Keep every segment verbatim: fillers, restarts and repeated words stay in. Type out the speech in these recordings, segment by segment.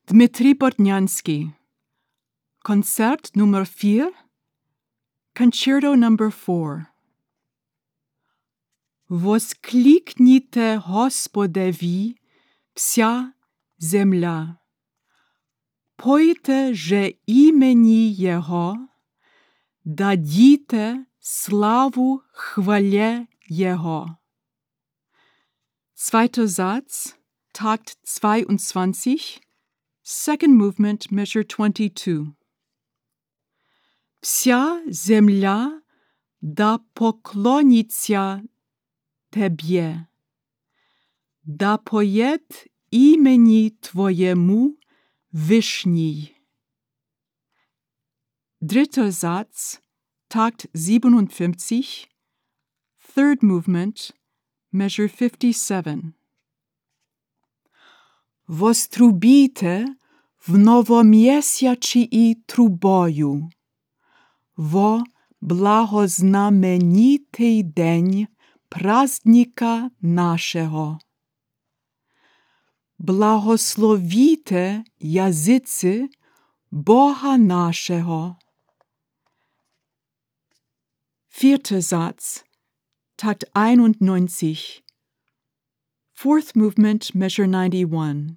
Dmitri Bortnyansky. Koncert Nummer vier, Concerto Number four. Воскликніте Господеві, вся земля. Пойте же імені Його, дадіте славу хвале Його. Zweiter Satz, Takt zweiundzwanzig, second movement, measure twenty-two. Вся земля да поклоніться Тебе, да поет імені Твоєму Вишній. Dritter Satz, Takt siebenundfünfzig, third movement, measure fifty-seven. Вострубіте в новомісячі трубою, во благознаменитий день праздника нашего. Благословіте язиці Бога нашего. Vierter Satz, Takt einundneunzig, fourth movement, measure ninety-one.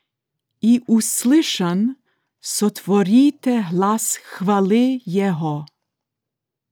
І услышан сотворіте глас хвали Його.